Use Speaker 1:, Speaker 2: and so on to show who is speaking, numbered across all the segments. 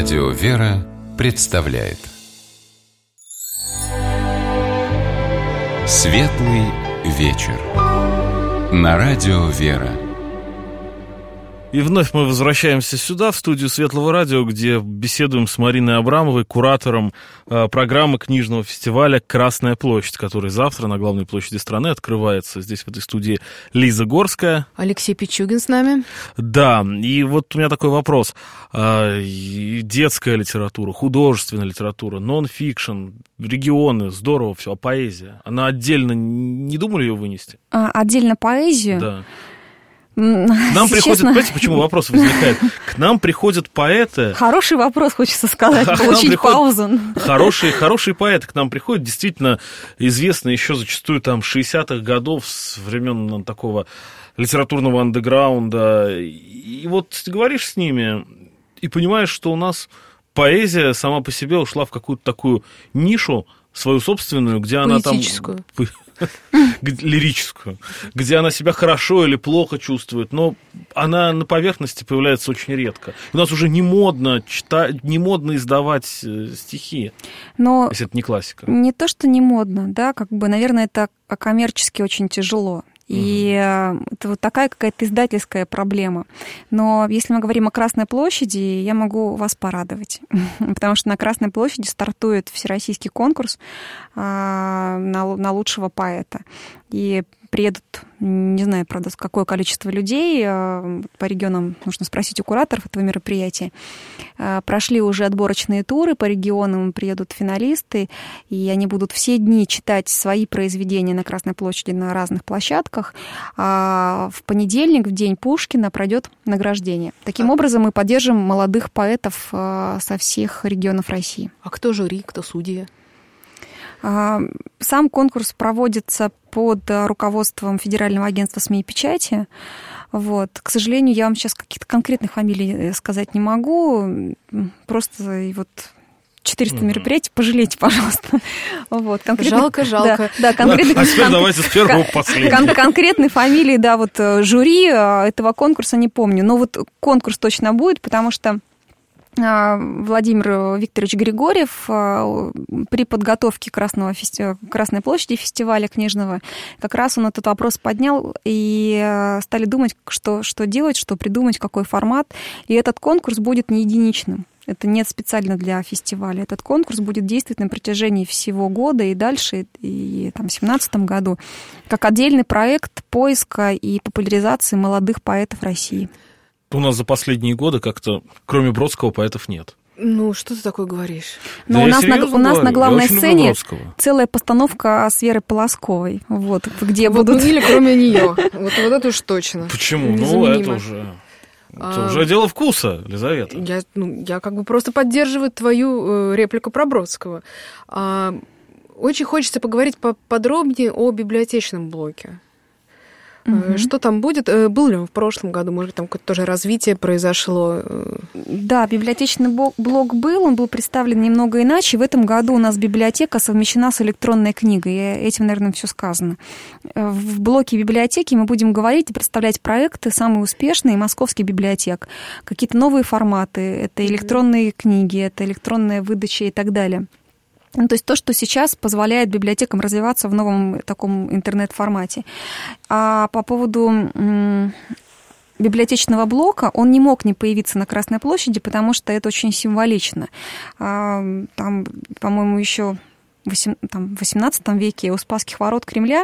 Speaker 1: Радио «Вера» представляет Светлый вечер на Радио «Вера».
Speaker 2: И вновь мы возвращаемся сюда, в студию Светлого радио, где беседуем с Мариной Абрамовой, куратором программы книжного фестиваля «Красная площадь», который завтра на главной площади страны открывается. Здесь в этой студии Лиза Горская.
Speaker 3: Алексей Пичугин с нами.
Speaker 2: Да, и вот у меня такой вопрос. Детская литература, художественная литература, нон-фикшн, регионы, здорово все, а поэзия? Она отдельно, не думали ее вынести?
Speaker 3: Отдельно поэзию?
Speaker 2: Да. К нам приходят, понимаете, почему вопрос возникает? К нам приходят поэты.
Speaker 3: Хороший вопрос, хочется сказать, получить паузу.
Speaker 2: Хорошие поэты к нам приходят, действительно известные еще зачастую там 60-х годов, с времен такого литературного андеграунда. И вот говоришь с ними и понимаешь, что у нас поэзия сама по себе ушла в какую-то такую нишу свою собственную, где она там... лирическую, где она себя хорошо или плохо чувствует, но она на поверхности появляется очень редко. У нас уже не модно читать, не модно издавать стихи, но если это не классика.
Speaker 3: Не то, что не модно, да, как бы, наверное, это коммерчески очень тяжело. И это вот такая какая-то издательская проблема. Но если мы говорим о Красной площади, я могу вас порадовать. Потому что на Красной площади стартует всероссийский конкурс на лучшего поэта. И приедут, не знаю, правда, какое количество людей, по регионам нужно спросить у кураторов этого мероприятия. Прошли уже отборочные туры по регионам, приедут финалисты, и они будут все дни читать свои произведения на Красной площади на разных площадках. А в понедельник, в день Пушкина, пройдет награждение. Таким образом, мы поддержим молодых поэтов со всех регионов России.
Speaker 4: А кто жюри, кто судьи?
Speaker 3: Сам конкурс проводится под руководством Федерального агентства СМИ и печати. Вот. К сожалению, я вам сейчас каких-то конкретных фамилий сказать не могу. Просто вот 400 мероприятий, пожалейте, пожалуйста. Вот,
Speaker 4: жалко.
Speaker 3: Да, конкретных,
Speaker 2: а теперь давайте с первого к последнему.
Speaker 3: Конкретные фамилии, да, вот жюри этого конкурса не помню. Но вот конкурс точно будет, потому что Владимир Викторович Григорьев при подготовке Красной площади фестиваля книжного, как раз он этот вопрос поднял, и стали думать, что делать, что придумать, какой формат. И этот конкурс будет не единичным. Это не специально для фестиваля. Этот конкурс будет действовать на протяжении всего года и дальше, и там, в 2017 году, как отдельный проект поиска и популяризации молодых поэтов России.
Speaker 2: У нас за последние годы как-то, кроме Бродского, поэтов нет.
Speaker 4: Ну, что ты такое говоришь?
Speaker 3: Но да, у нас на главной сцене целая постановка с Верой Полосковой, вот, где будут...
Speaker 4: Или кроме нее. Вот это уж точно.
Speaker 2: Почему? Ну, это уже дело вкуса, Лизавета.
Speaker 4: Я как бы просто поддерживаю твою реплику про Бродского. Очень хочется поговорить поподробнее о библиотечном блоке. Что там будет? Был ли он в прошлом году? Может, там какое-то тоже развитие произошло?
Speaker 3: Да, библиотечный блок был, он был представлен немного иначе. В этом году у нас библиотека совмещена с электронной книгой. И этим, наверное, все сказано. В блоке библиотеки мы будем говорить и представлять проекты, самые успешные московских библиотек. Какие-то новые форматы. Это электронные книги, это электронная выдача и так далее. Ну, то есть то, что сейчас позволяет библиотекам развиваться в новом таком интернет-формате. А по поводу библиотечного блока, он не мог не появиться на Красной площади, потому что это очень символично. Там, по-моему, еще в XVIII веке у Спасских ворот Кремля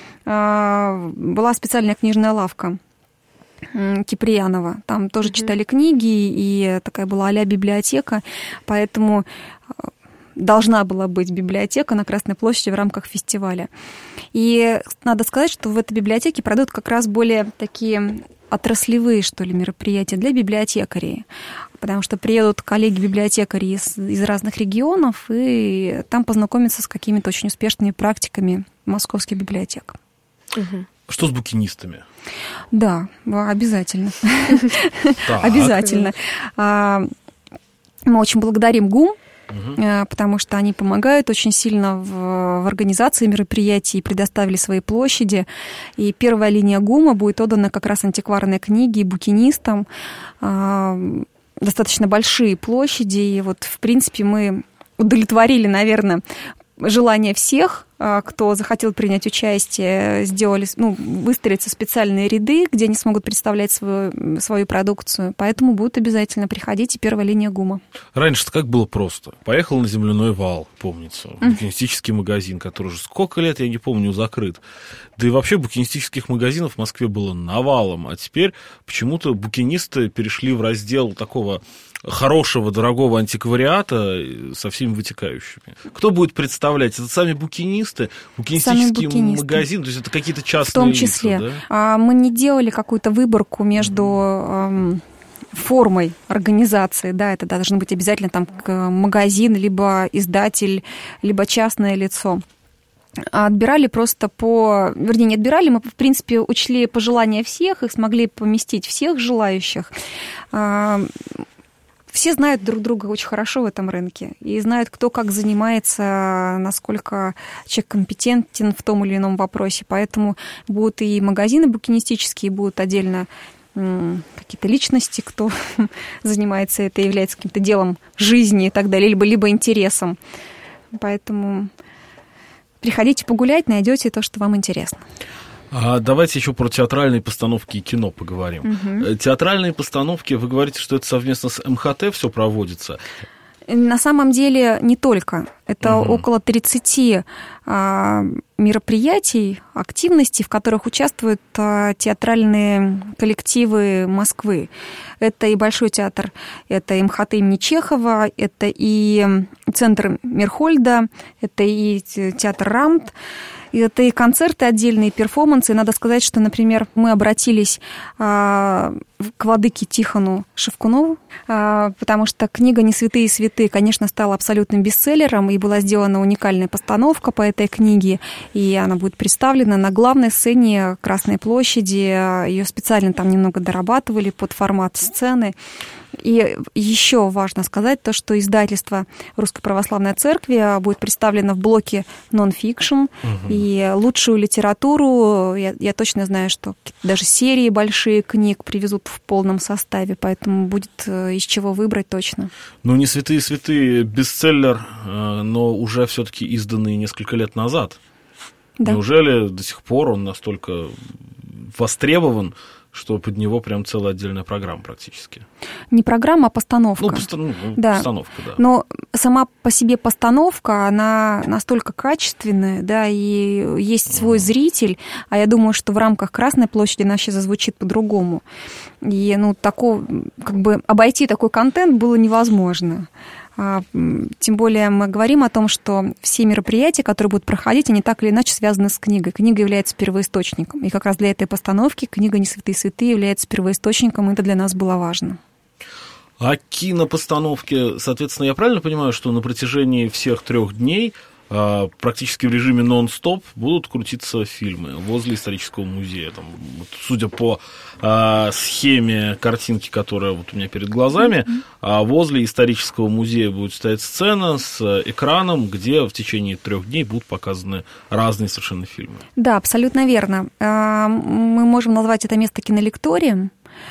Speaker 3: была специальная книжная лавка Киприянова. Там тоже читали книги, и такая была а-ля библиотека, поэтому... должна была быть библиотека на Красной площади в рамках фестиваля. И надо сказать, что в этой библиотеке пройдут как раз более такие отраслевые, что ли, мероприятия для библиотекарей, потому что приедут коллеги-библиотекари из разных регионов, и там познакомятся с какими-то очень успешными практиками московских библиотек.
Speaker 2: Что с букинистами?
Speaker 3: Да, обязательно. Обязательно. Мы очень благодарим ГУМ, потому что они помогают очень сильно в организации мероприятий, предоставили свои площади. И первая линия ГУМа будет отдана как раз антикварной книге букинистам. достаточно большие площади, и вот, в принципе, мы удовлетворили, наверное, желание всех, кто захотел принять участие, выстроятся специальные ряды, где они смогут представлять свою продукцию. Поэтому будут обязательно приходить и первая линия ГУМа.
Speaker 2: Раньше-то как было просто. Поехал на земляной вал, помнится, букинистический магазин, который уже сколько лет, я не помню, закрыт. Да и вообще букинистических магазинов в Москве было навалом. А теперь почему-то букинисты перешли в раздел такого хорошего, дорогого антиквариата со всеми вытекающими. Кто будет представлять? Это сами букинисты, букинистический магазин, то есть это какие-то частные лица,
Speaker 3: в том числе. Да? Мы не делали какую-то выборку между формой организации, да, это должен быть обязательно там магазин, либо издатель, либо частное лицо. Отбирали просто не отбирали, мы, в принципе, учли пожелания всех и смогли поместить всех желающих. Все знают друг друга очень хорошо в этом рынке и знают, кто как занимается, насколько человек компетентен в том или ином вопросе. Поэтому будут и магазины букинистические, будут отдельно какие-то личности, кто занимается это, является каким-то делом жизни и так далее, либо интересом. Поэтому приходите погулять, найдете то, что вам интересно.
Speaker 2: Давайте еще про театральные постановки и кино поговорим. Театральные постановки, вы говорите, что это совместно с МХТ все проводится?
Speaker 3: На самом деле не только. Это около 30 мероприятий, активностей, в которых участвуют театральные коллективы Москвы. Это и Большой театр, это и МХТ имени Чехова, это и Центр Мерхольда, это и театр Рамт. И это и концерты отдельные, и перформансы. И надо сказать, что, например, мы обратились к владыке Тихону Шевкунову, потому что книга «Не святые святые», конечно, стала абсолютным бестселлером, и была сделана уникальная постановка по этой книге, и она будет представлена на главной сцене Красной площади. Ее специально там немного дорабатывали под формат сцены. И еще важно сказать то, что издательство Русской Православной Церкви будет представлено в блоке нон-фикшн, и лучшую литературу, я точно знаю, что даже серии большие книг привезут в полном составе, поэтому будет из чего выбрать точно.
Speaker 2: Ну, «Не святые святые» бестселлер, но уже все-таки изданный несколько лет назад. Да. Неужели до сих пор он настолько востребован, что под него прям целая отдельная программа практически?
Speaker 3: Не программа, а постановка.
Speaker 2: Да. Постановка, да.
Speaker 3: Но сама по себе постановка, она настолько качественная, да, и есть свой зритель, а я думаю, что в рамках Красной площади она сейчас зазвучит по-другому. И, такого, обойти такой контент было невозможно. Тем более мы говорим о том, что все мероприятия, которые будут проходить, они так или иначе связаны с книгой. Книга является первоисточником. И как раз для этой постановки книга «Не святые святые» является первоисточником, и это для нас было важно.
Speaker 2: А кинопостановки, соответственно, я правильно понимаю, что на протяжении всех 3 дней практически в режиме нон-стоп будут крутиться фильмы возле исторического музея? Там, судя по схеме картинки, которая вот у меня перед глазами, возле исторического музея будет стоять сцена с экраном, где в течение 3 дней будут показаны разные совершенно фильмы.
Speaker 3: Да, абсолютно верно. Мы можем назвать это место кинолекторием,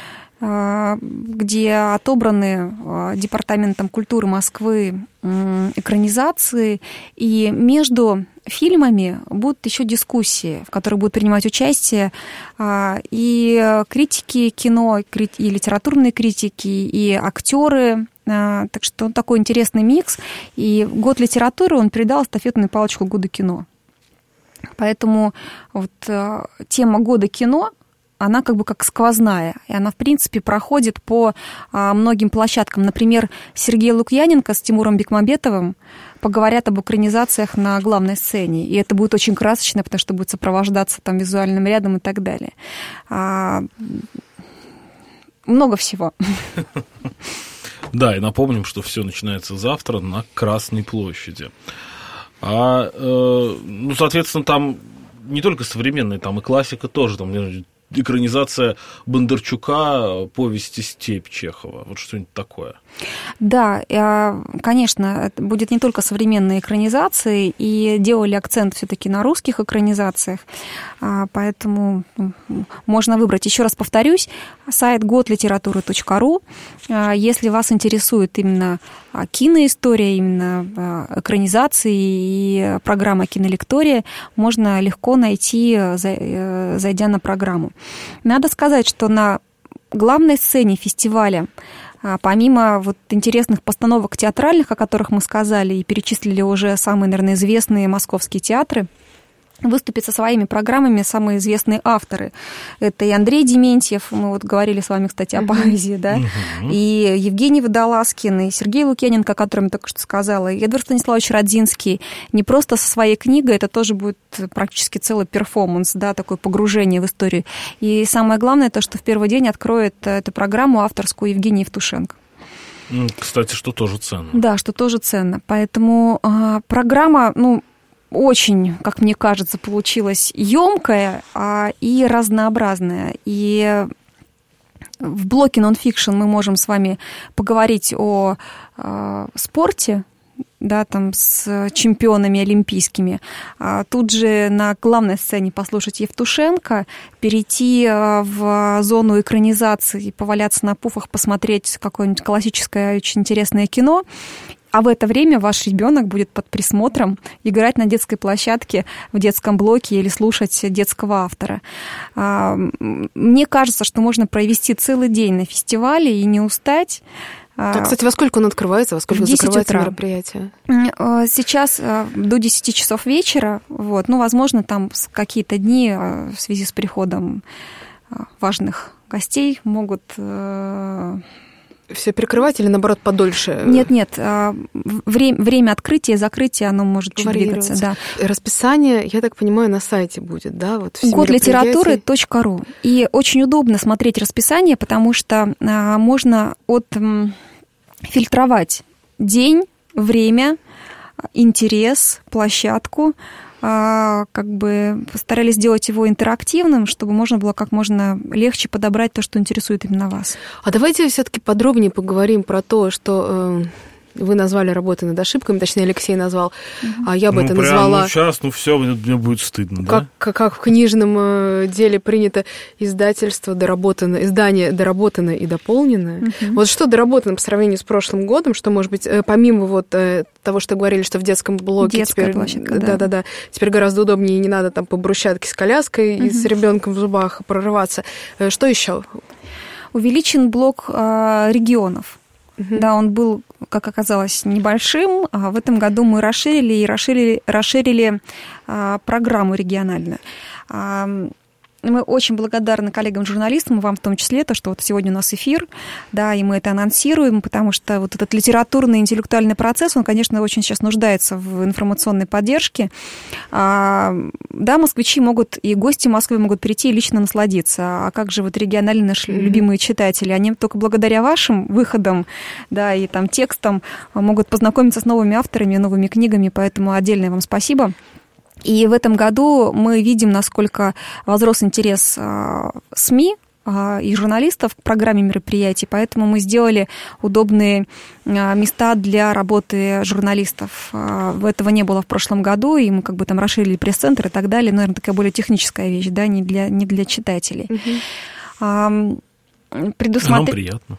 Speaker 3: где отобраны Департаментом культуры Москвы экранизации, и между фильмами будут еще дискуссии, в которых будут принимать участие и критики кино, и литературные критики, и актеры. Так что он такой интересный микс. И год литературы он передал эстафетную палочку года кино. Поэтому вот тема года кино, она как сквозная, и она, в принципе, проходит по многим площадкам. Например, Сергей Лукьяненко с Тимуром Бекмамбетовым поговорят об экранизациях на главной сцене, и это будет очень красочно, потому что будет сопровождаться там визуальным рядом и так далее. Много всего.
Speaker 2: Да, и напомним, что все начинается завтра на Красной площади. Соответственно, там не только современная, там и классика тоже, там экранизация Бондарчука повести «Степь» Чехова. Вот что-нибудь такое.
Speaker 3: Да, конечно, это будет не только современные экранизации, и делали акцент все-таки на русских экранизациях, поэтому можно выбрать. Еще раз повторюсь, сайт godliteratura.ru. Если вас интересует именно киноистория, именно экранизации и программа «Кинолектория», можно легко найти, зайдя на программу. Надо сказать, что на главной сцене фестиваля, помимо вот интересных постановок театральных, о которых мы сказали и перечислили уже самые, наверное, известные московские театры, выступят со своими программами самые известные авторы. Это и Андрей Дементьев, мы вот говорили с вами, кстати, о поэзии, да, и Евгений Водолазкин, и Сергей Лукьяненко, о котором я только что сказала, и Эдвард Станиславович Родзинский. Не просто со своей книгой, это тоже будет практически целый перформанс, да, такое погружение в историю. И самое главное, то, что в первый день откроет эту программу авторскую Евгений Евтушенко.
Speaker 2: Кстати, что тоже ценно.
Speaker 3: Да, что тоже ценно. Поэтому программа, очень, как мне кажется, получилась ёмкая и разнообразная. И в блоке нон-фикшн мы можем с вами поговорить о спорте, да, там с чемпионами олимпийскими. Тут же на главной сцене послушать Евтушенко, перейти в зону экранизации, поваляться на пуфах, посмотреть какое-нибудь классическое, очень интересное кино. А в это время ваш ребенок будет под присмотром играть на детской площадке в детском блоке или слушать детского автора. Мне кажется, что можно провести целый день на фестивале и не устать.
Speaker 4: Так, кстати, во сколько он открывается, во сколько закрывается мероприятие?
Speaker 3: Сейчас до 10 часов вечера. Вот. Возможно, там какие-то дни в связи с приходом важных гостей могут...
Speaker 4: Все перекрывать или, наоборот, подольше?
Speaker 3: Нет. Время открытия и закрытия, оно может чуть двигаться. Да.
Speaker 4: Расписание, я так понимаю, на сайте будет, да? Вот
Speaker 3: godliteratura.ru. И очень удобно смотреть расписание, потому что можно фильтровать день, время, интерес, площадку. Постарались сделать его интерактивным, чтобы можно было как можно легче подобрать то, что интересует именно вас.
Speaker 4: А давайте все-таки подробнее поговорим про то, что вы назвали работы над ошибками, точнее, Алексей назвал, а я бы это назвала...
Speaker 2: сейчас, все, мне будет стыдно, да?
Speaker 4: Как в книжном деле принято издание доработанное и дополненное. Вот что доработано по сравнению с прошлым годом, что, может быть, помимо того, что говорили, что в детском блоке
Speaker 3: детская площадка,
Speaker 4: да, теперь гораздо удобнее, не надо там по брусчатке с коляской и с ребенком в зубах прорываться. Что еще?
Speaker 3: Увеличен блок регионов. Да, он был, как оказалось, небольшим, а в этом году мы расширили программу региональную. Мы очень благодарны коллегам-журналистам, вам в том числе, то, что вот сегодня у нас эфир, да, и мы это анонсируем, потому что вот этот литературный интеллектуальный процесс, он, конечно, очень сейчас нуждается в информационной поддержке. Да, москвичи могут, и гости Москвы могут прийти и лично насладиться. А как же вот региональные наши любимые читатели? Они только благодаря вашим выходам, да, и там текстам могут познакомиться с новыми авторами, новыми книгами, поэтому отдельное вам спасибо. И в этом году мы видим, насколько возрос интерес СМИ и журналистов к программе мероприятий, поэтому мы сделали удобные места для работы журналистов. Этого не было в прошлом году, и мы там расширили пресс-центр и так далее. Наверное, такая более техническая вещь, да, не для читателей.
Speaker 2: Нам приятно.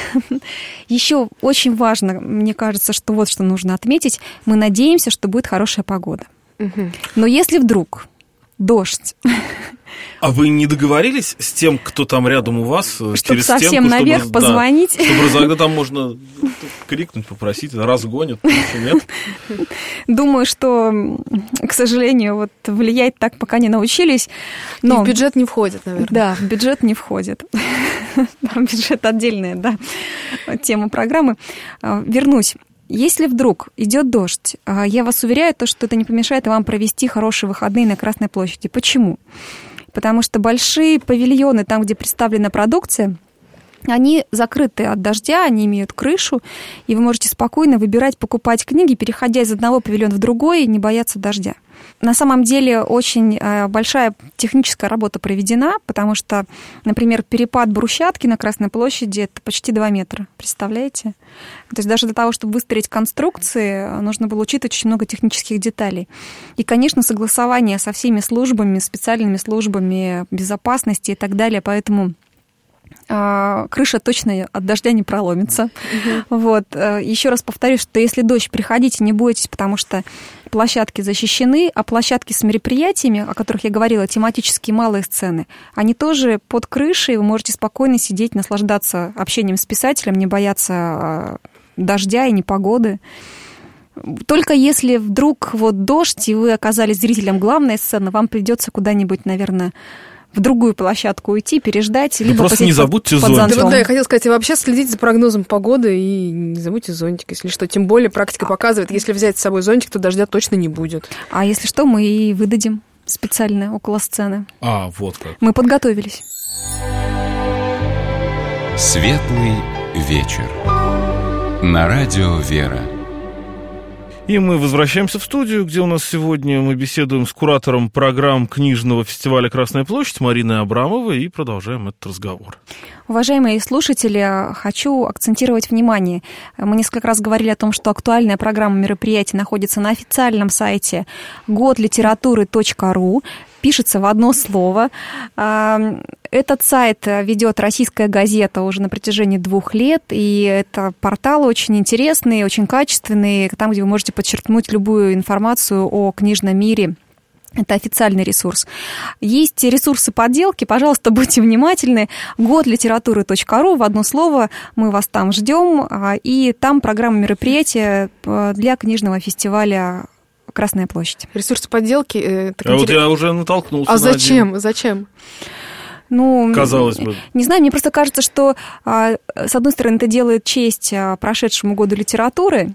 Speaker 3: Еще очень важно, мне кажется, что вот что нужно отметить. Мы надеемся, что будет хорошая погода. Но если вдруг дождь...
Speaker 2: А вы не договорились с тем, кто там рядом у вас,
Speaker 3: чтобы
Speaker 2: через
Speaker 3: совсем
Speaker 2: стенку,
Speaker 3: наверх позвонить?
Speaker 2: Чтобы тогда там можно крикнуть, попросить, разгонят, нет?
Speaker 3: Думаю, что, к сожалению, влиять так пока не научились.
Speaker 4: Но... И в бюджет не входит, наверное.
Speaker 3: Да, в бюджет не входит. Бюджет отдельная, да, тема программы. Вернусь. Если вдруг идет дождь, я вас уверяю, что это не помешает вам провести хорошие выходные на Красной площади. Почему? Потому что большие павильоны, там, где представлена продукция, Они закрыты от дождя, они имеют крышу, и вы можете спокойно выбирать, покупать книги, переходя из одного павильона в другой, и не бояться дождя. На самом деле очень большая техническая работа проведена, потому что, например, перепад брусчатки на Красной площади – это почти 2 метра, представляете? То есть даже для того, чтобы выстроить конструкции, нужно было учитывать очень много технических деталей. И, конечно, согласование со всеми службами, специальными службами безопасности и так далее, поэтому крыша точно от дождя не проломится. Вот. Еще раз повторюсь, что если дождь, приходите, не бойтесь, потому что площадки защищены, а площадки с мероприятиями, о которых я говорила, тематические малые сцены, они тоже под крышей, вы можете спокойно сидеть, наслаждаться общением с писателем, не бояться дождя и непогоды. Только если вдруг вот дождь, и вы оказались зрителем главной сцены, вам придется куда-нибудь, наверное, в другую площадку уйти, переждать, либо
Speaker 2: просто не забудьте зонтик.
Speaker 4: Да, я хотела сказать, и вообще следите за прогнозом погоды и не забудьте зонтик, если что. Тем более практика показывает, если взять с собой зонтик, то дождя точно не будет.
Speaker 3: А если что, мы и выдадим специально около сцены.
Speaker 2: Вот как.
Speaker 3: Мы подготовились.
Speaker 1: Светлый вечер. На радио «Вера».
Speaker 2: И мы возвращаемся в студию, где у нас сегодня мы беседуем с куратором программ книжного фестиваля «Красная площадь» Мариной Абрамовой и продолжаем этот разговор.
Speaker 3: Уважаемые слушатели, хочу акцентировать внимание. Мы несколько раз говорили о том, что актуальная программа мероприятий находится на официальном сайте godliteratury.ru. Пишется в одно слово. Этот сайт ведет «Российская газета» уже на протяжении 2 лет, и это портал очень интересный, очень качественный, там, где вы можете подчеркнуть любую информацию о книжном мире. Это официальный ресурс. Есть ресурсы подделки, пожалуйста, будьте внимательны. godliteratury.ru, в одно слово, мы вас там ждем, и там программа мероприятия для книжного фестиваля «Красная площадь».
Speaker 4: Ресурсы подделки.
Speaker 2: Вот я уже натолкнулся.
Speaker 4: А зачем? Зачем?
Speaker 3: Ну,
Speaker 2: казалось бы.
Speaker 3: Не знаю, мне просто кажется, что, с одной стороны, это делает честь прошедшему году литературы.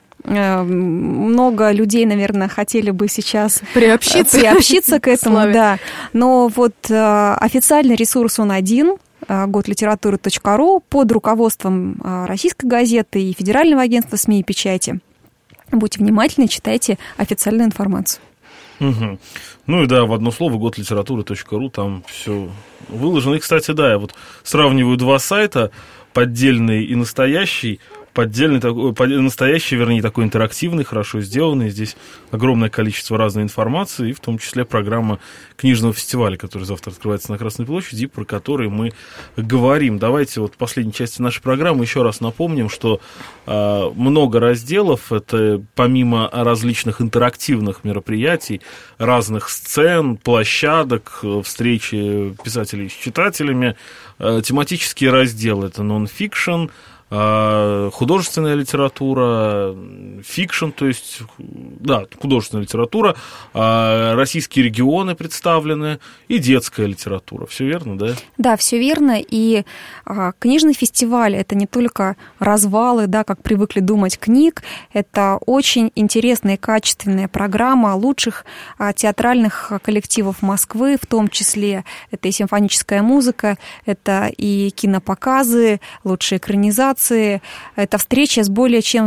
Speaker 3: Много людей, наверное, хотели бы сейчас приобщиться к этому, да. Но вот официальный ресурс он один, godliteratury.ru, под руководством Российской газеты и Федерального агентства СМИ и печати. Будьте внимательны, читайте официальную информацию.
Speaker 2: Угу. Ну и да, в одно слово, godliteratury.ru, там все выложено. И, кстати, да, я вот сравниваю 2 сайта, поддельный и настоящий. Настоящий, вернее, такой интерактивный, хорошо сделанный. Здесь огромное количество разной информации, и в том числе программа книжного фестиваля, который завтра открывается на Красной площади, и про который мы говорим. Давайте вот в последней части нашей программы еще раз напомним, что много разделов. Это помимо различных интерактивных мероприятий, разных сцен, площадок, встречи писателей с читателями, тематические разделы. Это нон-фикшн, художественная литература, фикшн, то есть, да, художественная литература, российские регионы представлены и детская литература. Все верно, да? Да,
Speaker 3: все верно. И книжный фестиваль – это не только развалы, да, как привыкли думать, книг, это очень интересная и качественная программа лучших театральных коллективов Москвы, в том числе это и симфоническая музыка, это и кинопоказы, лучшие экранизации. Это встреча с более чем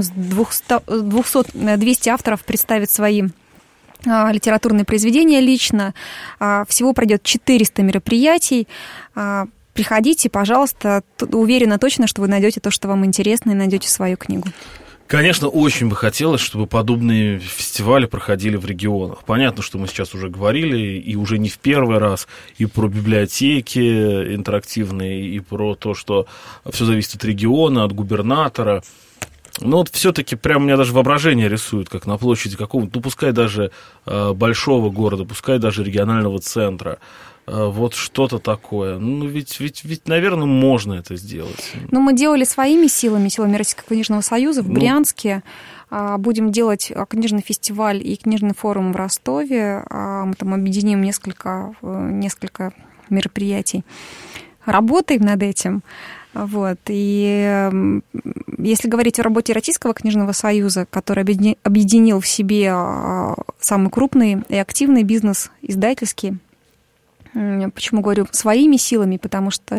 Speaker 3: 200 авторов представит свои литературные произведения лично. Всего пройдет 400 мероприятий. Приходите, пожалуйста. Уверена точно, что вы найдете то, что вам интересно, и найдете свою книгу.
Speaker 2: Конечно, очень бы хотелось, чтобы подобные фестивали проходили в регионах. Понятно, что мы сейчас уже говорили, и уже не в первый раз, и про библиотеки интерактивные, и про то, что все зависит от региона, от губернатора. Но вот все-таки прям у меня даже воображение рисует, как на площади какого-то, ну, пускай даже большого города, пускай даже регионального центра. Вот что-то такое. Ну, ведь, наверное, можно это сделать.
Speaker 3: Ну, мы делали своими силами Российского книжного союза в Брянске. Будем делать книжный фестиваль и книжный форум в Ростове. Мы там объединим несколько мероприятий. Работаем над этим. Вот. И если говорить о работе Российского книжного союза, который объединил в себе самый крупный и активный бизнес издательский, Почему говорю своими силами? Потому что,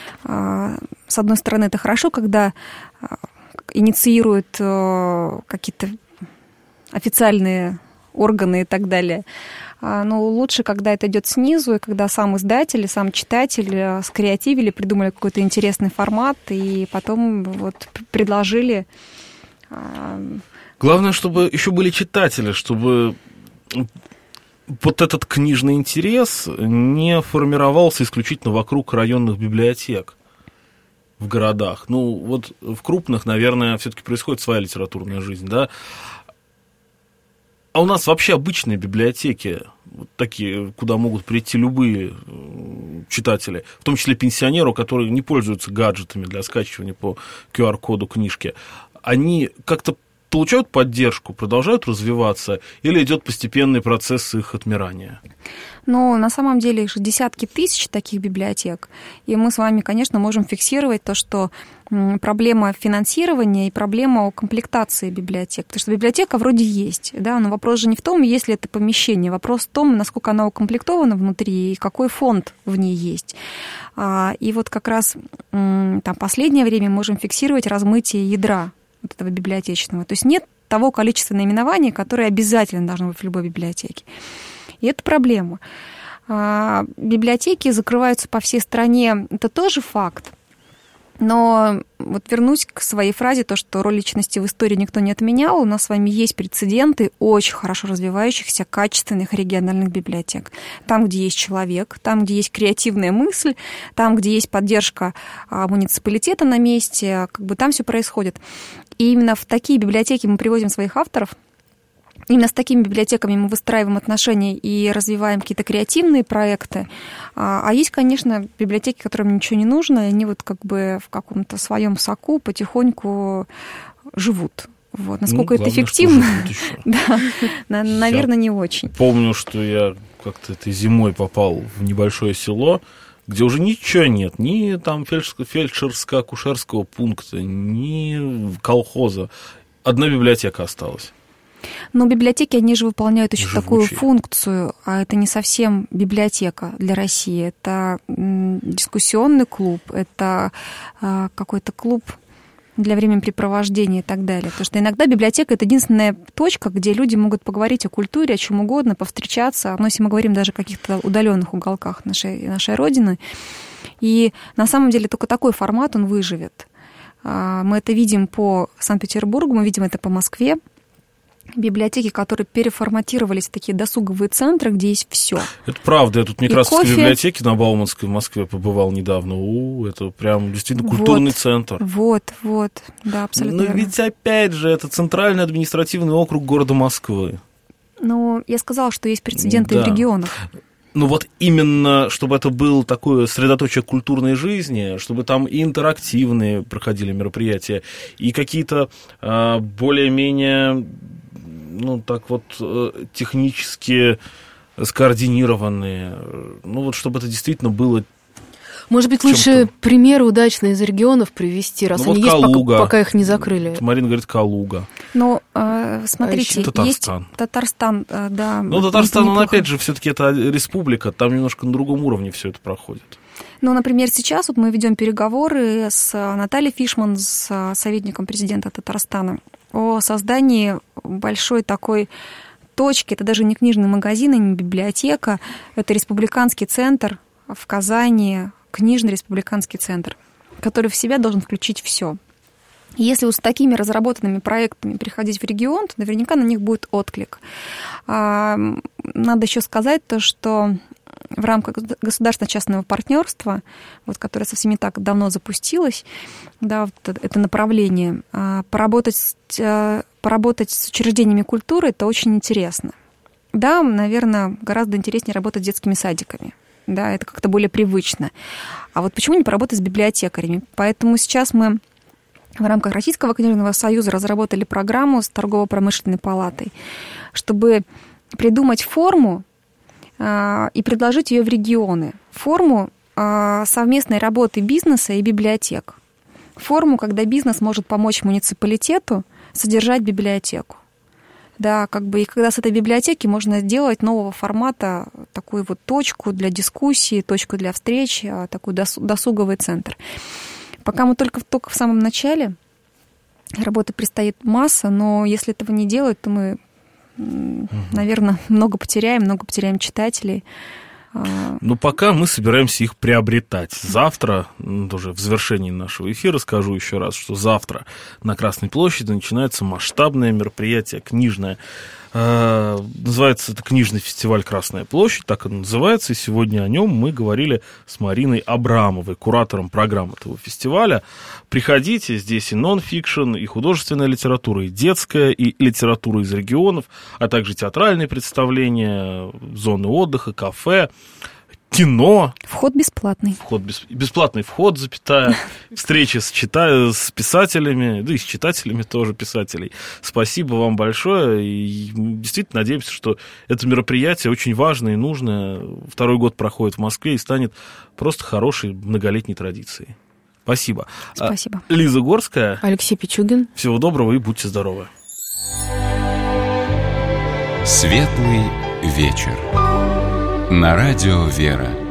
Speaker 3: с одной стороны, это хорошо, когда инициируют какие-то официальные органы и так далее. Но лучше, когда это идет снизу, и когда сам издатель, сам читатель скреативили, придумали какой-то интересный формат, и потом вот предложили.
Speaker 2: Главное, чтобы еще были читатели, чтобы вот этот книжный интерес не формировался исключительно вокруг районных библиотек в городах. Ну, вот в крупных, наверное, все-таки происходит своя литературная жизнь, да. А у нас вообще обычные библиотеки, вот такие, куда могут прийти любые читатели, в том числе пенсионеры, которые не пользуются гаджетами для скачивания по QR-коду книжки, они как-то получают поддержку, продолжают развиваться, или идет постепенный процесс их отмирания?
Speaker 3: Но на самом деле их десятки тысяч таких библиотек, и мы с вами, конечно, можем фиксировать то, что проблема финансирования и проблема комплектации библиотек. Потому что библиотека вроде есть, да, но вопрос же не в том, есть ли это помещение, вопрос в том, насколько она укомплектована внутри и какой фонд в ней есть. И вот как раз там последнее время мы можем фиксировать размытие ядра вот этого библиотечного. То есть нет того количества наименований, которые обязательно должны быть в любой библиотеке. И это проблема. Библиотеки закрываются по всей стране, это тоже факт. Но вот вернусь к своей фразе, то, что роль личности в истории никто не отменял. У нас с вами есть прецеденты очень хорошо развивающихся, качественных региональных библиотек. Там, где есть человек, там, где есть креативная мысль, там, где есть поддержка муниципалитета на месте, как бы там все происходит. И именно в такие библиотеки мы привозим своих авторов. Именно с такими библиотеками мы выстраиваем отношения и развиваем какие-то креативные проекты. А есть, конечно, библиотеки, которым ничего не нужно, и они вот как бы в каком-то своем соку потихоньку живут. Вот. Насколько это эффективно? Да, наверное, не очень.
Speaker 2: Помню, что я как-то этой зимой попал в небольшое село, где уже ничего нет, ни там фельдшерско-акушерского пункта, ни колхоза. Одна библиотека осталась.
Speaker 3: Но библиотеки, они же выполняют еще такую функцию, а это не совсем библиотека для России. Это дискуссионный клуб, это какой-то клуб для времяпрепровождения и так далее. Потому что иногда библиотека — это единственная точка, где люди могут поговорить о культуре, о чем угодно, повстречаться. Но если мы говорим даже о каких-то удаленных уголках нашей Родины. И на самом деле только такой формат, он выживет. Мы это видим по Санкт-Петербургу, мы видим это по Москве. Библиотеки, которые переформатировались в такие досуговые центры, где есть все.
Speaker 2: Это правда. Я тут в Некрасовской библиотеке на Бауманской в Москве побывал недавно. Это прям действительно культурный центр.
Speaker 3: Вот, да, абсолютно
Speaker 2: верно. Ведь опять же, это центральный административный округ города Москвы.
Speaker 3: Ну, я сказала, что есть прецеденты в регионах.
Speaker 2: Ну вот именно, чтобы это было такое средоточие культурной жизни, чтобы там и интерактивные проходили мероприятия, и какие-то более-менее, ну так вот, технически скоординированные, ну вот чтобы это действительно было.
Speaker 4: Может быть, лучше примеры удачные из регионов привести, раз они есть, пока их не закрыли.
Speaker 2: Марина говорит, Калуга.
Speaker 3: Ну, смотрите,
Speaker 2: Татарстан.
Speaker 3: Есть Татарстан, да.
Speaker 2: Ну, Татарстан, он опять же, все-таки это республика, там немножко на другом уровне все это проходит.
Speaker 3: Ну, например, сейчас вот мы ведем переговоры с Натальей Фишман, с советником президента Татарстана, о создании большой такой точки. Это даже не книжный магазин, и не библиотека, это республиканский центр в Казани, книжный республиканский центр, который в себя должен включить все. Если вот с такими разработанными проектами приходить в регион, то наверняка на них будет отклик. Надо еще сказать то, что в рамках государственно-частного партнерства, вот, которое совсем не так давно запустилось, да, вот это направление, поработать с учреждениями культуры, это очень интересно. Да, наверное, гораздо интереснее работать с детскими садиками. Да, это как-то более привычно. А вот почему не поработать с библиотекарями? Поэтому сейчас мы в рамках Российского книжного союза разработали программу с торгово-промышленной палатой, чтобы придумать форму и предложить ее в регионы. Форму совместной работы бизнеса и библиотек. Форму, когда бизнес может помочь муниципалитету содержать библиотеку. Да, как бы и когда с этой библиотеки можно сделать нового формата такую вот точку для дискуссии, точку для встреч, такой досуговый центр. Пока мы только в самом начале, работы предстоит масса, но если этого не делать, то мы, наверное, много потеряем читателей.
Speaker 2: Но пока мы собираемся их приобретать. Завтра, тоже в завершении нашего эфира скажу еще раз, что завтра на Красной площади начинается масштабное мероприятие книжное. Называется это «Книжный фестиваль Красная площадь», так он называется, и сегодня о нем мы говорили с Мариной Абрамовой, куратором программы этого фестиваля. Приходите, здесь и нон-фикшн, и художественная литература, и детская, и литература из регионов, а также театральные представления, зоны отдыха, кафе, кино.
Speaker 3: Вход бесплатный.
Speaker 2: Бесплатный вход, встречи с писателями, да и с читателями тоже писателей. Спасибо вам большое. И действительно надеемся, что это мероприятие очень важное и нужное. Второй год проходит в Москве и станет просто хорошей многолетней традицией. Спасибо.
Speaker 3: Спасибо.
Speaker 2: Лиза Горская.
Speaker 4: Алексей Пичугин.
Speaker 2: Всего доброго и будьте здоровы.
Speaker 1: Светлый вечер. На радио «Вера».